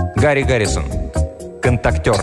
Гарри Гаррисон. Контактер.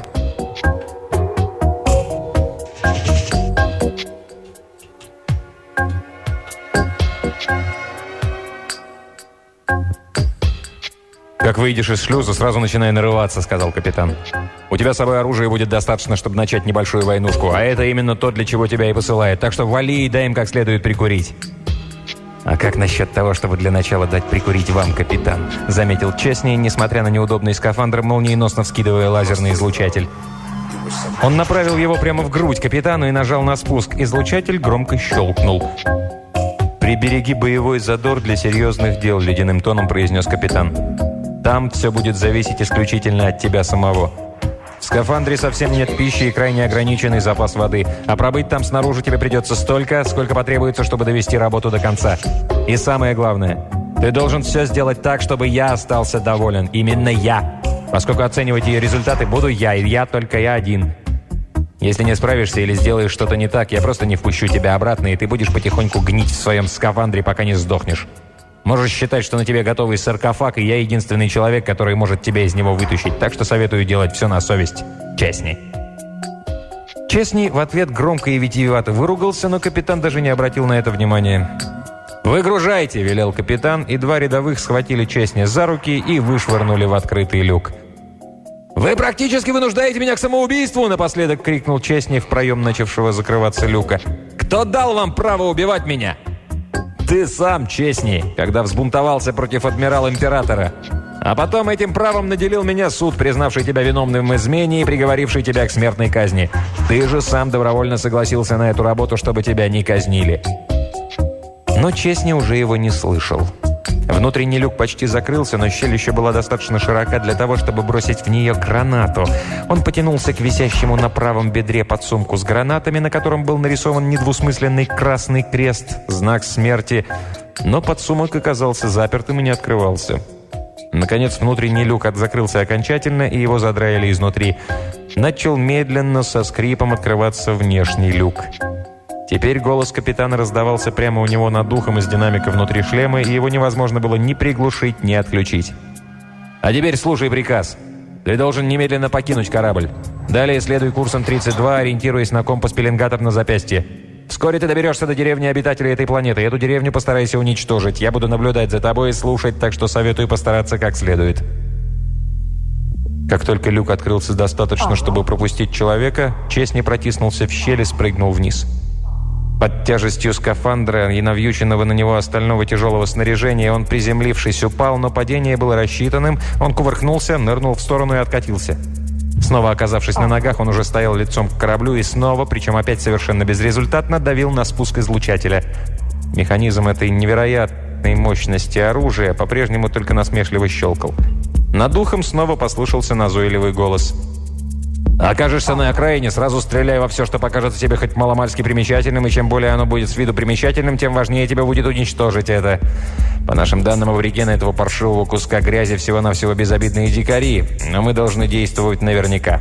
«Как выйдешь из шлюза, сразу начинай нарываться», — сказал капитан. «У тебя с собой оружия будет достаточно, чтобы начать небольшую войнушку, а это именно то, для чего тебя и посылают. Так что вали и дай им как следует прикурить». «А как насчет того, чтобы для начала дать прикурить вам, капитан?» — заметил Честни, несмотря на неудобный скафандр, молниеносно вскидывая лазерный излучатель. Он направил его прямо в грудь капитану и нажал на спуск. Излучатель громко щелкнул. «Прибереги боевой задор для серьезных дел», — ледяным тоном произнес капитан. «Там все будет зависеть исключительно от тебя самого. В скафандре совсем нет пищи и крайне ограниченный запас воды, а пробыть там снаружи тебе придется столько, сколько потребуется, чтобы довести работу до конца. И самое главное, ты должен все сделать так, чтобы я остался доволен. Именно я. Поскольку оценивать ее результаты буду я, и я только я один. Если не справишься или сделаешь что-то не так, я просто не впущу тебя обратно, и ты будешь потихоньку гнить в своем скафандре, пока не сдохнешь. Можешь считать, что на тебе готовый саркофаг, и я единственный человек, который может тебя из него вытащить. Так что советую делать все на совесть. Честни». Честни в ответ громко и витиевато выругался, но капитан даже не обратил на это внимания. «Выгружайте», — велел капитан, и два рядовых схватили Честни за руки и вышвырнули в открытый люк. «Вы практически вынуждаете меня к самоубийству!» — напоследок крикнул Честни в проем начавшего закрываться люка. «Кто дал вам право убивать меня?» «Ты сам, Честни, когда взбунтовался против адмирала-императора. А потом этим правом наделил меня суд, признавший тебя виновным в измене и приговоривший тебя к смертной казни. Ты же сам добровольно согласился на эту работу, чтобы тебя не казнили». Но Честни уже его не слышал. Внутренний люк почти закрылся, но щель еще была достаточно широка для того, чтобы бросить в нее гранату. Он потянулся к висящему на правом бедре подсумку с гранатами, на котором был нарисован недвусмысленный красный крест, знак смерти. Но подсумок оказался запертым и не открывался. Наконец, внутренний люк закрылся окончательно, и его задраили изнутри. Начал медленно, со скрипом открываться внешний люк. Теперь голос капитана раздавался прямо у него над духом из динамика внутри шлема, и его невозможно было ни приглушить, ни отключить. «А теперь слушай приказ. Ты должен немедленно покинуть корабль. Далее следуй курсом 32, ориентируясь на компас-пеленгатор на запястье. Вскоре ты доберешься до деревни обитателей этой планеты. Эту деревню постарайся уничтожить. Я буду наблюдать за тобой и слушать, так что советую постараться как следует». Как только люк открылся достаточно, чтобы пропустить человека, Честни протиснулся в щель и спрыгнул вниз. Под тяжестью скафандра и навьюченного на него остального тяжелого снаряжения он, приземлившись, упал, но падение было рассчитанным. Он кувыркнулся, нырнул в сторону и откатился. Снова оказавшись на ногах, он уже стоял лицом к кораблю и снова, причем опять совершенно безрезультатно, давил на спуск излучателя. Механизм этой невероятной мощности оружия по-прежнему только насмешливо щелкал. Над ухом снова послышался назойливый голос. «Окажешься на окраине, сразу стреляй во все, что покажется тебе хоть маломальски примечательным, и чем более оно будет с виду примечательным, тем важнее тебе будет уничтожить это. По нашим данным, аборигены этого паршивого куска грязи всего-навсего безобидные дикари, но мы должны действовать наверняка».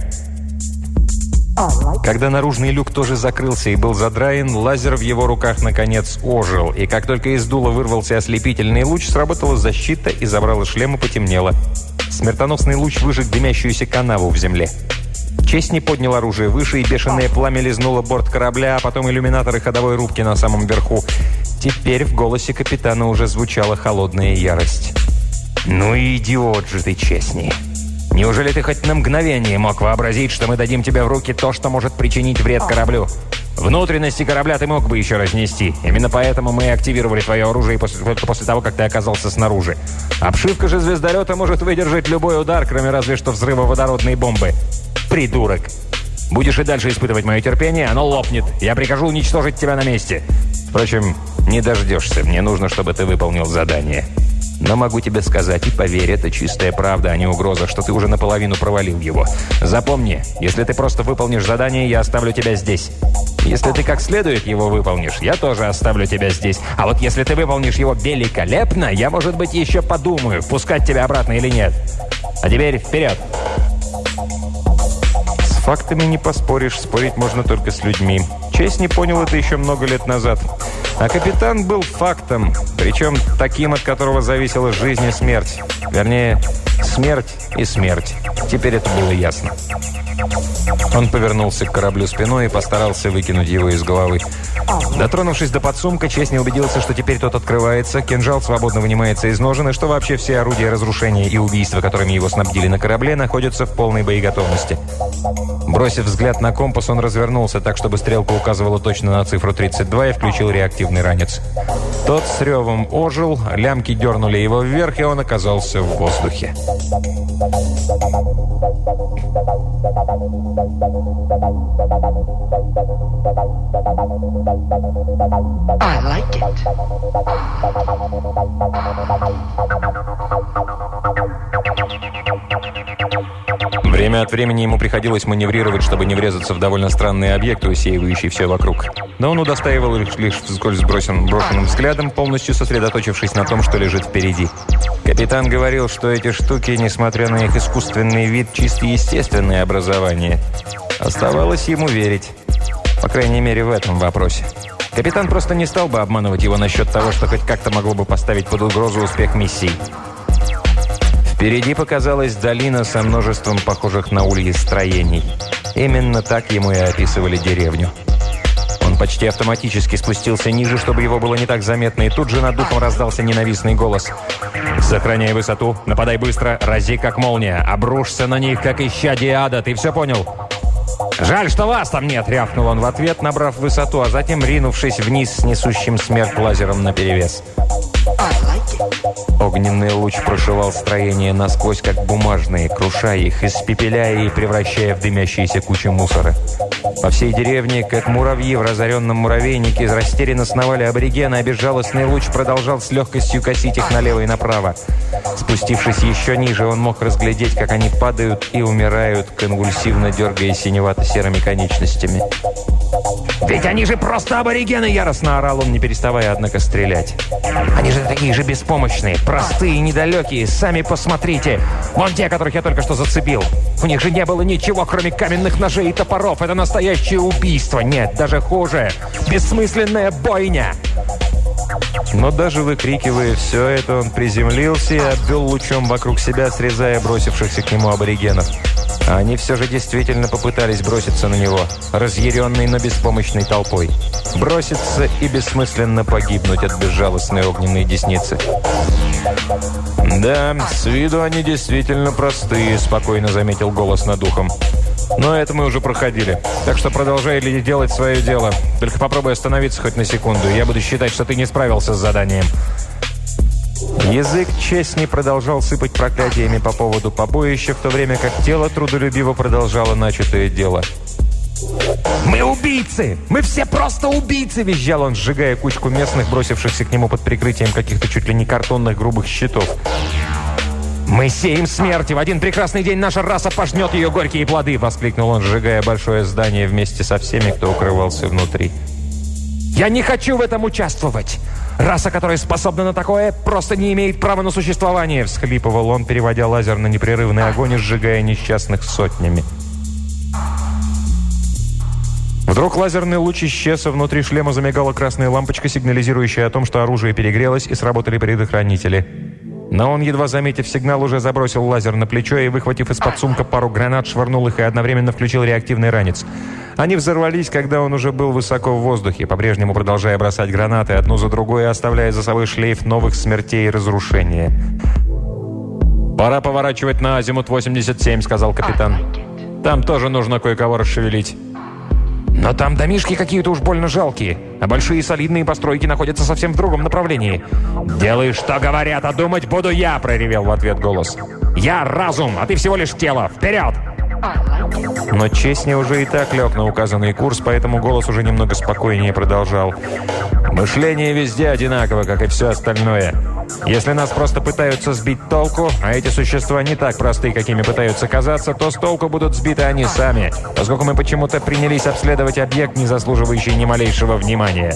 Когда наружный люк тоже закрылся и был задраен, лазер в его руках наконец ожил, и как только из дула вырвался ослепительный луч, сработала защита, и забрало шлема потемнело. Смертоносный луч выжег дымящуюся канаву в земле. Честни поднял оружие выше, и бешеное пламя лизнуло борт корабля, а потом иллюминаторы ходовой рубки на самом верху. Теперь в голосе капитана уже звучала холодная ярость. «Ну и идиот же ты, Честни! Неужели ты хоть на мгновение мог вообразить, что мы дадим тебе в руки то, что может причинить вред кораблю? Внутренности корабля ты мог бы еще разнести. Именно поэтому мы активировали твое оружие только после того, как ты оказался снаружи. Обшивка же звездолета может выдержать любой удар, кроме разве что взрыва водородной бомбы. Придурок! Будешь и дальше испытывать мое терпение, оно лопнет. Я прикажу уничтожить тебя на месте. Впрочем, не дождешься. Мне нужно, чтобы ты выполнил задание. Но могу тебе сказать, и поверь, это чистая правда, а не угроза, что ты уже наполовину провалил его. Запомни, если ты просто выполнишь задание, я оставлю тебя здесь. Если ты как следует его выполнишь, я тоже оставлю тебя здесь. А вот если ты выполнишь его великолепно, я, может быть, еще подумаю, впускать тебя обратно или нет. А теперь вперед! С фактами не поспоришь, спорить можно только с людьми. Честни понял это еще много лет назад. А капитан был фактом, причем таким, от которого зависела жизнь и смерть. Вернее, Смерть и смерть. Теперь это было ясно. Он повернулся к кораблю спиной и постарался выкинуть его из головы. Дотронувшись до подсумка, Честни убедился, что теперь тот открывается, кинжал свободно вынимается из ножен, и что вообще все орудия разрушения и убийства, которыми его снабдили на корабле, находятся в полной боеготовности. Бросив взгляд на компас, он развернулся так, чтобы стрелка указывала точно на цифру 32 и включил реактивный ранец. Тот с ревом ожил, лямки дернули его вверх, и он оказался в воздухе. I like it. Время от времени ему приходилось маневрировать, чтобы не врезаться в довольно странные объекты, усеивающие все вокруг. Но он удостаивал их лишь вскользь брошенным взглядом, полностью сосредоточившись на том, что лежит впереди. Капитан говорил, что эти штуки, несмотря на их искусственный вид, чисто естественное образование. Оставалось ему верить. По крайней мере, в этом вопросе. Капитан просто не стал бы обманывать его насчет того, что хоть как-то могло бы поставить под угрозу успех миссии. Впереди показалась долина со множеством похожих на ульи строений. Именно так ему и описывали деревню. Он почти автоматически спустился ниже, чтобы его было не так заметно, и тут же над духом раздался ненавистный голос. «Сохраняй высоту, нападай быстро, рази как молния, обрушься на них, как исчадие ада, ты все понял?» «Жаль, что вас там нет!» — рявкнул он в ответ, набрав высоту, а затем ринувшись вниз с несущим смерть лазером наперевес. Огненный луч прошивал строение насквозь, как бумажные, крушая их, испепеляя и превращая в дымящиеся кучи мусора. По всей деревне, как муравьи в разоренном муравейнике, растерянно сновали аборигены, а безжалостный луч продолжал с легкостью косить их налево и направо. Спустившись еще ниже, он мог разглядеть, как они падают и умирают, конвульсивно дергая синевато-серыми конечностями. «Ведь они же просто аборигены!» — яростно орал он, не переставая, однако, стрелять. «Они же такие же беспомощные, простые, недалекие. Сами посмотрите! Вон те, которых я только что зацепил. У них же не было ничего, кроме каменных ножей и топоров. Это настоящее убийство. Нет, даже хуже. Бессмысленная бойня!» Но даже выкрикивая все это, он приземлился и обвел лучом вокруг себя, срезая бросившихся к нему аборигенов. А они все же действительно попытались броситься на него, разъяренной, но беспомощной толпой. Броситься и бессмысленно погибнуть от безжалостной огненной десницы. «Да, с виду они действительно простые», — спокойно заметил голос над ухом. «Но это мы уже проходили. Так что продолжай делать свое дело. Только попробуй остановиться хоть на секунду. Я буду считать, что ты не справился с заданием». Язык Честни продолжал сыпать проклятиями по поводу побоища, в то время как тело трудолюбиво продолжало начатое дело. «Мы убийцы! Мы все просто убийцы!» — визжал он, сжигая кучку местных, бросившихся к нему под прикрытием каких-то чуть ли не картонных грубых щитов. «Мы сеем смерть, и в один прекрасный день наша раса пожнет ее горькие плоды!» — воскликнул он, сжигая большое здание вместе со всеми, кто укрывался внутри. «Я не хочу в этом участвовать! Раса, которая способна на такое, просто не имеет права на существование!» — всхлипывал он, переводя лазер на непрерывный огонь и сжигая несчастных сотнями. Вдруг лазерный луч исчез, а внутри шлема замигала красная лампочка, сигнализирующая о том, что оружие перегрелось и сработали предохранители. Но он, едва заметив сигнал, уже забросил лазер на плечо и, выхватив из-под сумка пару гранат, швырнул их и одновременно включил реактивный ранец. Они взорвались, когда он уже был высоко в воздухе, по-прежнему продолжая бросать гранаты одну за другой, оставляя за собой шлейф новых смертей и разрушения. «Пора поворачивать на азимут 87», — сказал капитан. «Там тоже нужно кое-кого расшевелить». «Но там домишки какие-то уж больно жалкие, а большие солидные постройки находятся совсем в другом направлении». «Делай, что говорят, а думать буду я!» — проревел в ответ голос. «Я разум, а ты всего лишь тело! Вперед!» Но Честни уже и так лег на указанный курс, поэтому голос уже немного спокойнее продолжал. «Мышление везде одинаково, как и все остальное. Если нас просто пытаются сбить толку, а эти существа не так просты, какими пытаются казаться, то с толку будут сбиты они сами, поскольку мы почему-то принялись обследовать объект, не заслуживающий ни малейшего внимания».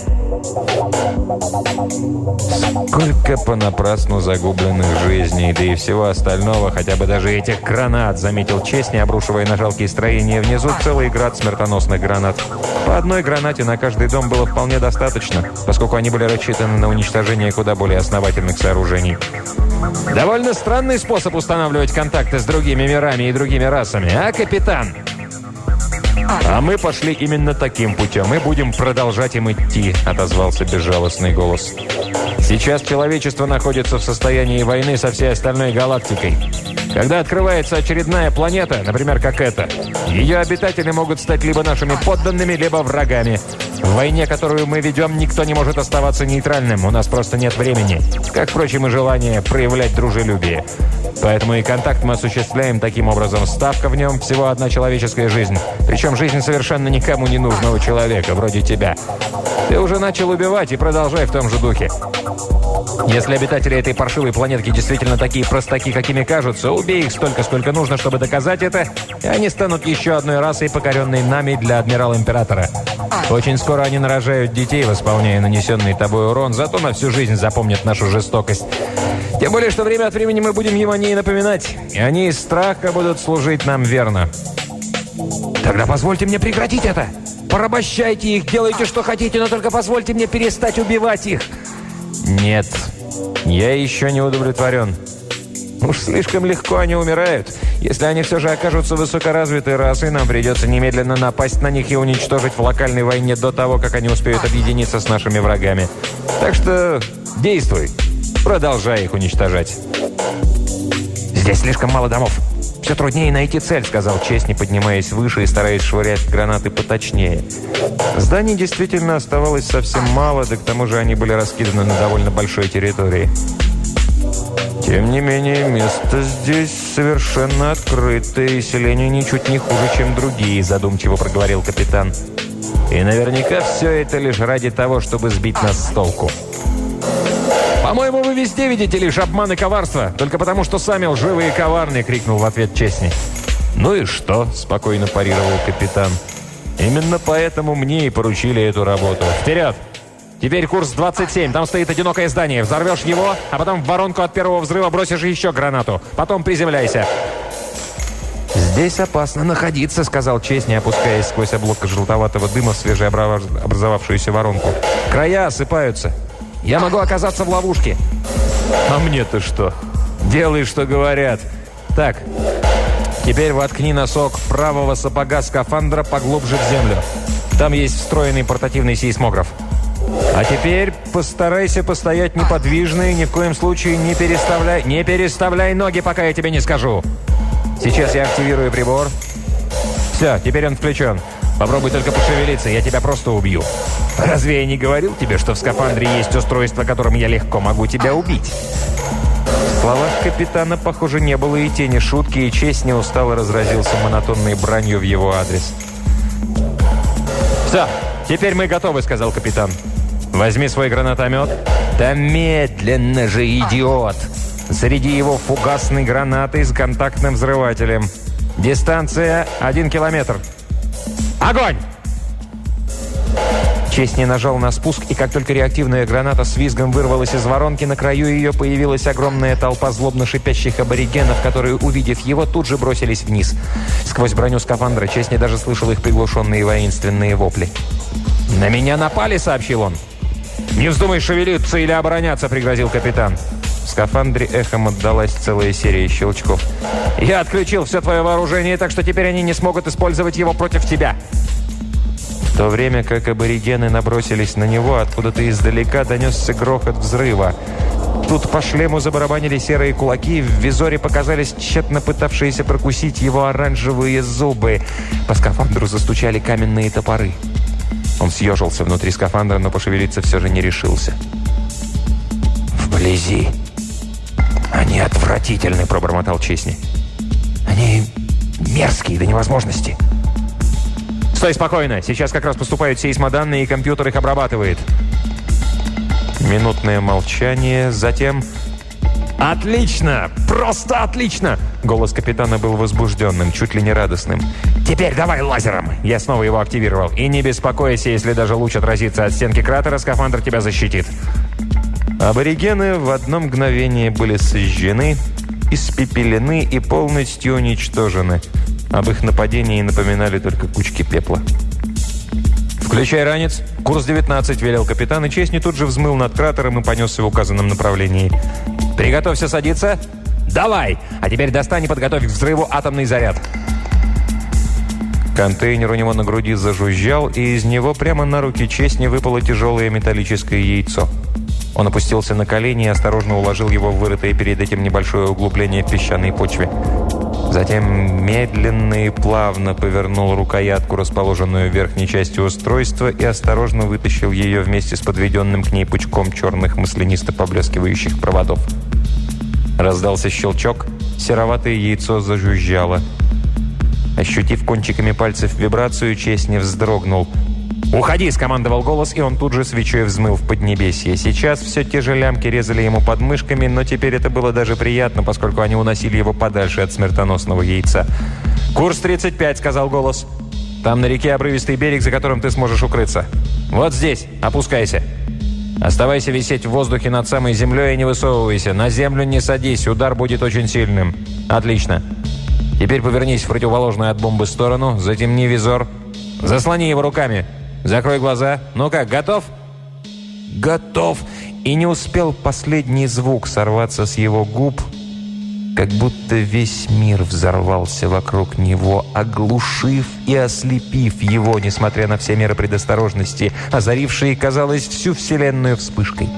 Сколько понапрасну загубленных жизней, да и всего остального, хотя бы даже этих гранат, заметил Честни, обрушивая на жалкие строения внизу целый град смертоносных гранат. По одной гранате на каждый дом было вполне достаточно, поскольку они были рассчитаны на уничтожение куда более основательных сооружений. Довольно странный способ устанавливать контакты с другими мирами и другими расами, а, капитан? «А мы пошли именно таким путем и будем продолжать им идти», — отозвался безжалостный голос. «Сейчас человечество находится в состоянии войны со всей остальной галактикой. Когда открывается очередная планета, например, как эта, ее обитатели могут стать либо нашими подданными, либо врагами. В войне, которую мы ведем, никто не может оставаться нейтральным. У нас просто нет времени. Как, впрочем, и желания проявлять дружелюбие. Поэтому и контакт мы осуществляем таким образом. Ставка в нем – всего одна человеческая жизнь. Причем жизнь совершенно никому не нужного человека, вроде тебя. Ты уже начал убивать и продолжай в том же духе. Если обитатели этой паршивой планетки действительно такие простаки, какими кажутся, убей их столько, сколько нужно, чтобы доказать это, и они станут еще одной расой, покоренной нами для адмирала-императора. Очень скоро они нарожают детей, восполняя нанесенный тобой урон, зато на всю жизнь запомнят нашу жестокость. Тем более, что время от времени мы будем им о ней напоминать, и они из страха будут служить нам верно. Тогда позвольте мне прекратить это. Порабощайте их, делайте, что хотите, но только позвольте мне перестать убивать их. Нет, я еще не удовлетворен. Уж слишком легко они умирают. Если они все же окажутся высокоразвитой расой, нам придется немедленно напасть на них и уничтожить в локальной войне до того, как они успеют объединиться с нашими врагами. Так что действуй. Продолжай их уничтожать. Здесь слишком мало домов. «Все труднее найти цель», — сказал Честни, поднимаясь выше и стараясь швырять гранаты поточнее. Зданий действительно оставалось совсем мало, да к тому же они были раскиданы на довольно большой территории. «Тем не менее, место здесь совершенно открытое, и селение ничуть не хуже, чем другие», — задумчиво проговорил капитан. «И наверняка все это лишь ради того, чтобы сбить нас с толку». «По-моему, вы везде видите лишь обман и коварство, только потому, что сами лживые и коварные», — крикнул в ответ Честни. «Ну и что?» — спокойно парировал капитан. «Именно поэтому мне и поручили эту работу. Вперед! Теперь курс 27, там стоит одинокое здание. Взорвешь его, а потом в воронку от первого взрыва бросишь еще гранату. Потом приземляйся». «Здесь опасно находиться», — сказал Честни, опускаясь сквозь облако желтоватого дыма в свежеобразовавшуюся воронку. «Края осыпаются. Я могу оказаться в ловушке». «А мне-то что? Делай, что говорят. Так, теперь воткни носок правого сапога скафандра поглубже в землю. Там есть встроенный портативный сейсмограф. А теперь постарайся постоять неподвижно и ни в коем случае не переставляй ноги, пока я тебе не скажу. Сейчас я активирую прибор. Все, теперь он включен. Попробуй только пошевелиться, я тебя просто убью. Разве я не говорил тебе, что в скафандре есть устройство, которым я легко могу тебя убить?» В словах капитана, похоже, не было и тени шутки, и Честни устало разразился монотонной бранью в его адрес. «Все, теперь мы готовы», — сказал капитан. «Возьми свой гранатомет». «Да медленно же, идиот!» «Заряди его фугасной гранатой с контактным взрывателем. Дистанция 1 километр. Огонь!» Честни нажал на спуск, и как только реактивная граната с визгом вырвалась из воронки, на краю ее появилась огромная толпа злобно шипящих аборигенов, которые, увидев его, тут же бросились вниз. Сквозь броню скафандра Честни даже слышал их приглушенные воинственные вопли. «На меня напали», — сообщил он. «Не вздумай шевелиться или обороняться», — пригрозил капитан. В скафандре эхом отдалась целая серия щелчков. «Я отключил все твое вооружение, так что теперь они не смогут использовать его против тебя». В то время как аборигены набросились на него, откуда-то издалека донесся грохот взрыва. Тут по шлему забарабанили серые кулаки, в визоре показались тщетно пытавшиеся прокусить его оранжевые зубы. По скафандру застучали каменные топоры. Он съежился внутри скафандра, но пошевелиться все же не решился. «Вблизи они отвратительны», — пробормотал Честни. «Они мерзкие до невозможности». «Стой спокойно! Сейчас как раз поступают сейсмоданные, и компьютер их обрабатывает». Минутное молчание, затем... «Отлично! Просто отлично!» Голос капитана был возбужденным, чуть ли не радостным. «Теперь давай лазером!» Я снова его активировал. «И не беспокойся, если даже луч отразится от стенки кратера, скафандр тебя защитит». Аборигены в одно мгновение были сожжены, испепелены и полностью уничтожены. Об их нападении напоминали только кучки пепла. «Включай ранец. Курс 19», — велел капитан, и Честни тут же взмыл над кратером и понесся в указанном направлении. «Приготовься садиться. Давай! А теперь достань и подготовь к взрыву атомный заряд». Контейнер у него на груди зажужжал, и из него прямо на руки Честни выпало тяжелое металлическое яйцо. Он опустился на колени и осторожно уложил его в вырытое перед этим небольшое углубление в песчаной почве. Затем медленно и плавно повернул рукоятку, расположенную в верхней части устройства, и осторожно вытащил ее вместе с подведенным к ней пучком черных маслянисто поблескивающих проводов. Раздался щелчок, сероватое яйцо зажужжало. Ощутив кончиками пальцев вибрацию, Честни вздрогнул. «Уходи!» – скомандовал голос, и он тут же свечой взмыл в поднебесье. Сейчас все те же лямки резали ему подмышками, но теперь это было даже приятно, поскольку они уносили его подальше от смертоносного яйца. «Курс 35», – сказал голос. «Там на реке обрывистый берег, за которым ты сможешь укрыться. Вот здесь. Опускайся. Оставайся висеть в воздухе над самой землей и не высовывайся. На землю не садись, удар будет очень сильным». «Отлично. Теперь повернись в противоположную от бомбы сторону, затемни визор. Заслони его руками. Закрой глаза. Ну как, готов?» «Готов!» И не успел последний звук сорваться с его губ, как будто весь мир взорвался вокруг него, оглушив и ослепив его, несмотря на все меры предосторожности, озарившие, казалось, всю Вселенную вспышкой.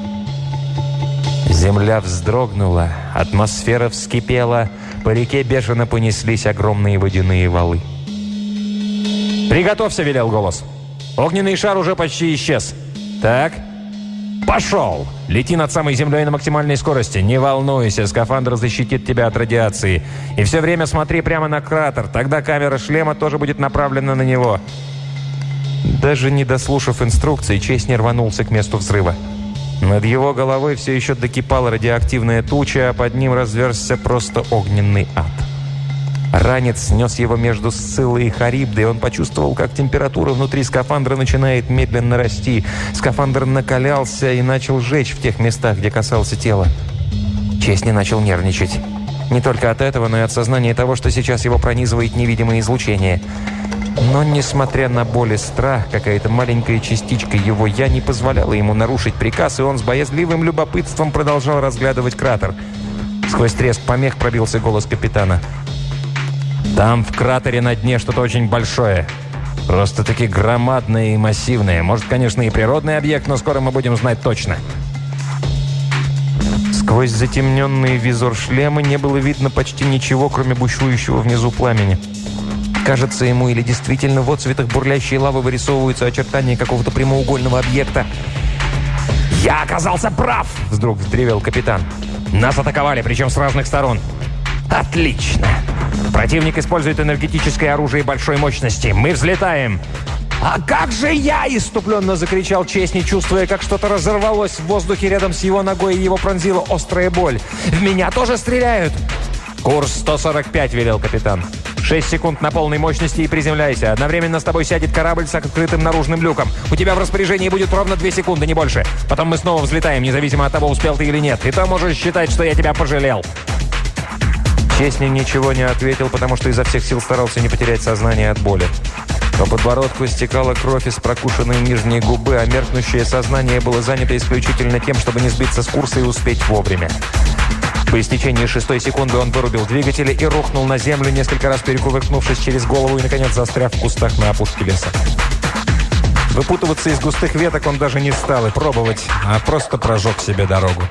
Земля вздрогнула, атмосфера вскипела, по реке бешено понеслись огромные водяные валы. «Приготовься!» — велел голос. «Огненный шар уже почти исчез. Так, пошел! Лети над самой землей на максимальной скорости. Не волнуйся, скафандр защитит тебя от радиации. И все время смотри прямо на кратер, тогда камера шлема тоже будет направлена на него». Даже не дослушав инструкции, Честни рванулся к месту взрыва. Над его головой все еще докипала радиоактивная туча, а под ним разверзся просто огненный ад. Ранец снес его между Сциллой и Харибдой, и он почувствовал, как температура внутри скафандра начинает медленно расти. Скафандр накалялся и начал жечь в тех местах, где касался тела. Честни начал нервничать. Не только от этого, но и от сознания того, что сейчас его пронизывает невидимое излучение. Но, несмотря на боль и страх, какая-то маленькая частичка его «я» не позволяла ему нарушить приказ, и он с боязливым любопытством продолжал разглядывать кратер. Сквозь треск помех пробился голос капитана. «Там в кратере на дне что-то очень большое. Просто-таки громадное и массивное. Может, конечно, и природный объект, но скоро мы будем знать точно». Сквозь затемненный визор шлема не было видно почти ничего, кроме бушующего внизу пламени. Кажется ему, или действительно в отцветах бурлящей лавы вырисовываются очертания какого-то прямоугольного объекта. «Я оказался прав!» — вдруг вздревел капитан. «Нас атаковали, причем с разных сторон». «Отлично! Противник использует энергетическое оружие большой мощности. Мы взлетаем!» «А как же я?» — иступленно закричал Честни, чувствуя, как что-то разорвалось в воздухе рядом с его ногой, и его пронзила острая боль. «В меня тоже стреляют!» «Курс 145», — велел капитан. 6 секунд на полной мощности и приземляйся. Одновременно с тобой сядет корабль с открытым наружным люком. У тебя в распоряжении будет ровно 2 секунды, не больше. Потом мы снова взлетаем, независимо от того, успел ты или нет. И то можешь считать, что я тебя пожалел». Честни ничего не ответил, потому что изо всех сил старался не потерять сознание от боли. По подбородку стекала кровь из прокушенной нижней губы, а меркнущее сознание было занято исключительно тем, чтобы не сбиться с курса и успеть вовремя. По истечении 6-й секунды он вырубил двигатели и рухнул на землю, несколько раз перекувыркнувшись через голову и, наконец, застряв в кустах на опушке леса. Выпутываться из густых веток он даже не стал и пробовать, а просто прожег себе дорогу.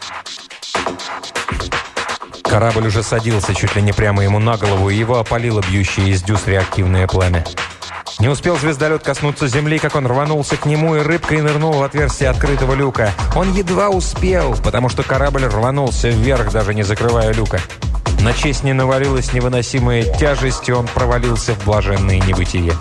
Корабль уже садился чуть ли не прямо ему на голову, и его опалило бьющее из дюз реактивное пламя. Не успел звездолет коснуться земли, как он рванулся к нему и рыбкой нырнул в отверстие открытого люка. Он едва успел, потому что корабль рванулся вверх, даже не закрывая люка. На Честни навалилась невыносимая тяжесть, и он провалился в блаженное небытие.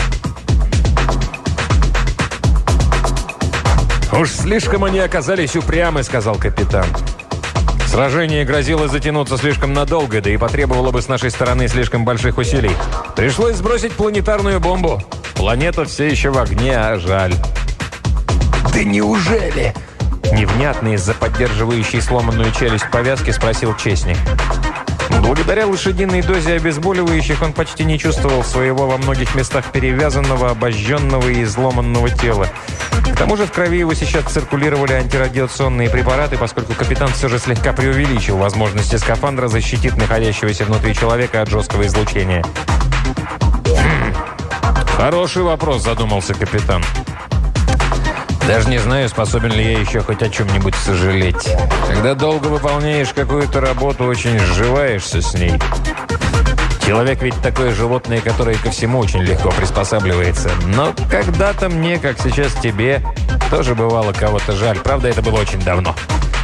«Уж слишком они оказались упрямы», — сказал капитан. «Сражение грозило затянуться слишком надолго, да и потребовало бы с нашей стороны слишком больших усилий. Пришлось сбросить планетарную бомбу. Планета все еще в огне, а жаль». «Да неужели?» Невнятно из-за поддерживающей сломанную челюсть повязки спросил Честни. Благодаря лошадиной дозе обезболивающих он почти не чувствовал своего во многих местах перевязанного, обожженного и изломанного тела. К тому же в крови его сейчас циркулировали антирадиационные препараты, поскольку капитан все же слегка преувеличил возможности скафандра защитить находящегося внутри человека от жесткого излучения. «Хороший вопрос», — задумался капитан. «Даже не знаю, способен ли я еще хоть о чем-нибудь сожалеть. Когда долго выполняешь какую-то работу, очень сживаешься с ней. Человек ведь такое животное, которое ко всему очень легко приспосабливается. Но когда-то мне, как сейчас тебе, тоже бывало кого-то жаль. Правда, это было очень давно».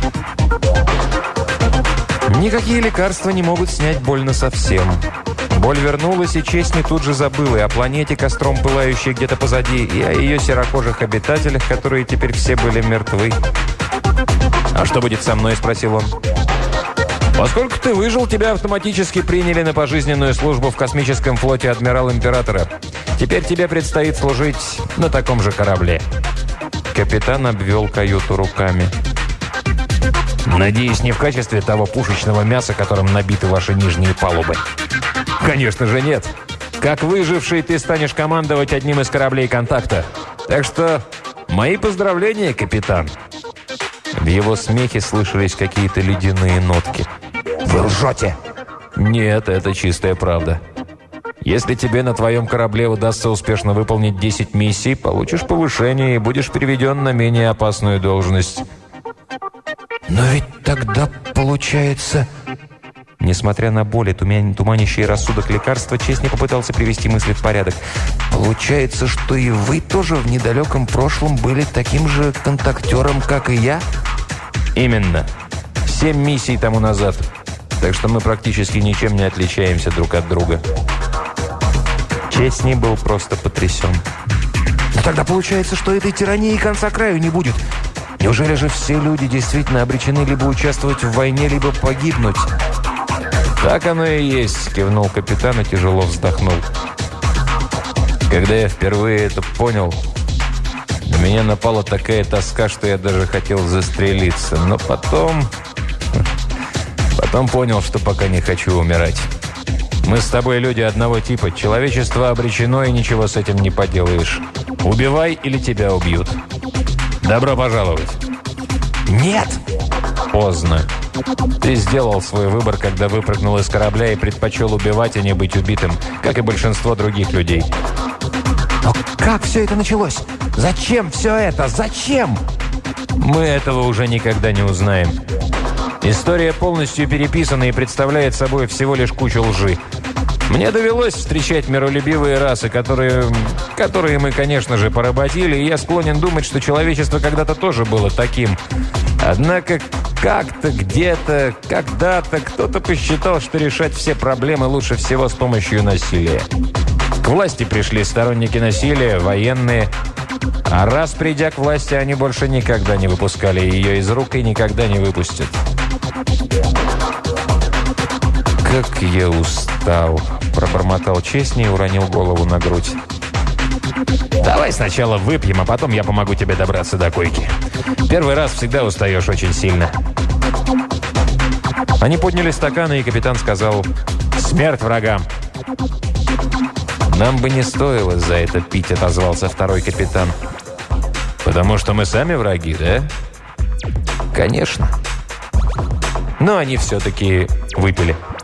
Никакие лекарства не могут снять боль насовсем. Боль вернулась, и Честни тут же забыл и о планете, костром пылающей где-то позади, и о ее серокожих обитателях, которые теперь все были мертвы. «А что будет со мной?» – спросил он. «Поскольку ты выжил, тебя автоматически приняли на пожизненную службу в космическом флоте Адмирал Императора. Теперь тебе предстоит служить на таком же корабле». Капитан обвел каюту руками. «Надеюсь, не в качестве того пушечного мяса, которым набиты ваши нижние палубы?» «Конечно же нет. Как выживший, ты станешь командовать одним из кораблей контакта. Так что мои поздравления, капитан». В его смехе слышались какие-то ледяные нотки. «Вы лжете!» «Нет, это чистая правда. Если тебе на твоем корабле удастся успешно выполнить 10 миссий, получишь повышение и будешь переведен на менее опасную должность». «Но ведь тогда получается...» Несмотря на боль и туманящий рассудок лекарства, Честни попытался привести мысли в порядок. «Получается, что и вы тоже в недалеком прошлом были таким же контактером, как и я?» «Именно. 7 миссий тому назад. Так что мы практически ничем не отличаемся друг от друга». Честни был просто потрясен. «Но тогда получается, что этой тирании конца краю не будет. Неужели же все люди действительно обречены либо участвовать в войне, либо погибнуть?» «Так оно и есть», — кивнул капитан и тяжело вздохнул. «Когда я впервые это понял, на меня напала такая тоска, что я даже хотел застрелиться. Но потом понял, что пока не хочу умирать. Мы с тобой люди одного типа. Человечество обречено, и ничего с этим не поделаешь. Убивай, или тебя убьют. Добро пожаловать». «Нет!» «Поздно. Ты сделал свой выбор, когда выпрыгнул из корабля и предпочел убивать, а не быть убитым, как и большинство других людей». «Но как все это началось? Зачем все это? Зачем?» «Мы этого уже никогда не узнаем. История полностью переписана и представляет собой всего лишь кучу лжи. Мне довелось встречать миролюбивые расы, которые мы, конечно же, поработили, и я склонен думать, что человечество когда-то тоже было таким. Однако как-то, где-то, когда-то кто-то посчитал, что решать все проблемы лучше всего с помощью насилия. К власти пришли сторонники насилия, военные. А раз придя к власти, они больше никогда не выпускали ее из рук и никогда не выпустят. «Как я устал!» – пробормотал Честни и уронил голову на грудь. «Давай сначала выпьем, а потом я помогу тебе добраться до койки. Первый раз всегда устаешь очень сильно». Они подняли стаканы, и капитан сказал: «Смерть врагам!» «Нам бы не стоило за это пить», — отозвался второй капитан. «Потому что мы сами враги, да?» «Конечно». Но они все-таки выпили.